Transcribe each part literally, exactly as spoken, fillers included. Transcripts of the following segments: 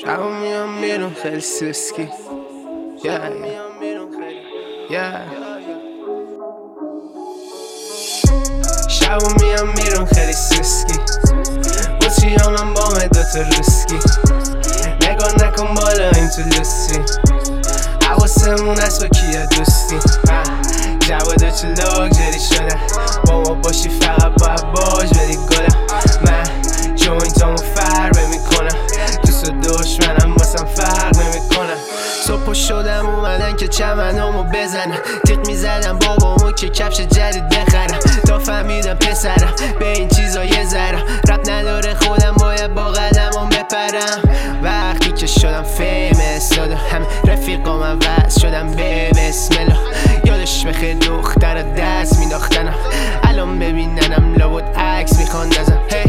شبا میام بیرون خیلی سوسکی yeah. yeah. شبا میام بیرون خیلی سوسکی بچی ها من با من دوتا روسکی نگاه نکن بالا این تو لوسی حواسمون از با کیا دوستی جواد و چلوک جدی شدن با ما باشی فقط باید باش بدی گلم من جوینتامو فرق میکنم دوست و دشمنم باسم فرق نمیکنم صبح شدم اومدن که چمنامو بزنم تیق میزدم بابامو که کفش جدید بخرم تا فهمیدم پسرم به این چیزا یه ذرم رب نداره خودم باید با قدمم بپرم وقتی که شدم فیمس دادم همه رفیقام وز شدم به بسملا یادش بخیر دختر دست میداختنم الان ببیننم لابد عکس میخوان نزن hey.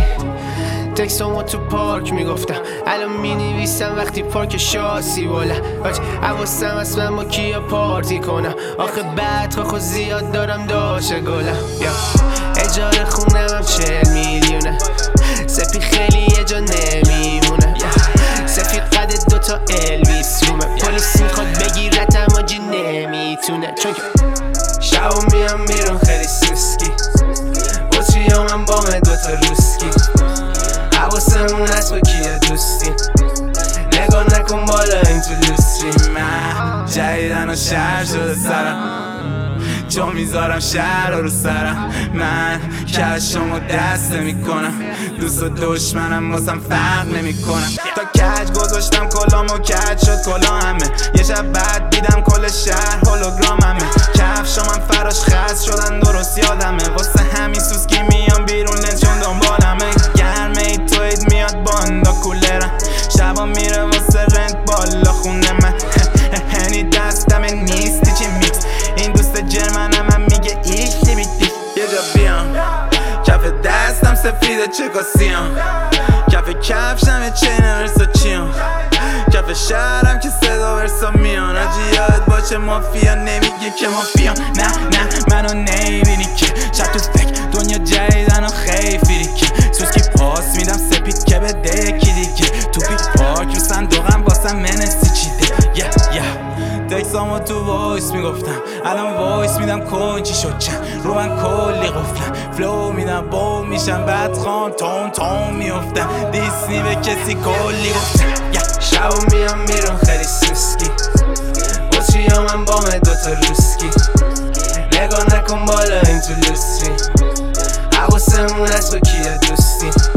تکسامو تو پارک میگفتم الان مینویسم وقتی پارک شاسی بالا باش حواسم هست من با کیا پارتی کنم آخه بعد خو زیاد دارم داشه گلم اجاره خونم هم چهل میلیونه سپی خیلی یه جا نمیمونه سفید قد دوتا الویس رومه پلیس میخواد بگیرتم آجی نمیتونه چون که شبا میام بیرون خیلی سوسکی بچی ها من با من دوتا روسکی حواسمون هست با کیا دوستی نگاه نکن بالا این تو لوسی من جدیدن و شهر شده سرم چون میذارم شهر رو سرم من کشمو دست نمی کنم دوست و دشمنم واسم فرق نمی کنم تا کج گذاشتم کلامو کج شد کلا همه یه شب بعد دیدم کل شهر هولوگرام همه کفشام هم فراش خست شدن درست یادمه واسه همین سوسکی میام بیرون لنچون دنبالمه گرمه ای توید میاد باندا کولرم شبا میره واسه رنت بالا خونه من هنی دستم نیستی چی میکس این دوست جرمنم هم میگه ایشتی بیتی یه جا بیام کف دستم سفیده چه کاسیم کف کفشم یه چین ورسا چیم کف شهرم که صدا ورسا میان آجی یاد باشه مافیا نمیگه که مافیا نه نه منو نمیبینی که شب تو فکر دنیا جدیدن و خیلی که سوسکی پاس میدم سپید که بده یکی دیگه توپی پاک رو صندوقم واسم منسی چیده یه یه تکسامو تو وایس میگفتم الان وایس میدم کن چی شد چند رو من کلی قفلم فلو میدم بوم میشم بعد خان تون تون میفتم دیسنی به کسی کلی گفتم شبا میام بیرون خیلی سوسکی بچی ها من با من دوتا روسکی نگاه نکن بالا این تو لوسی حواسمون هست با کیا دوستی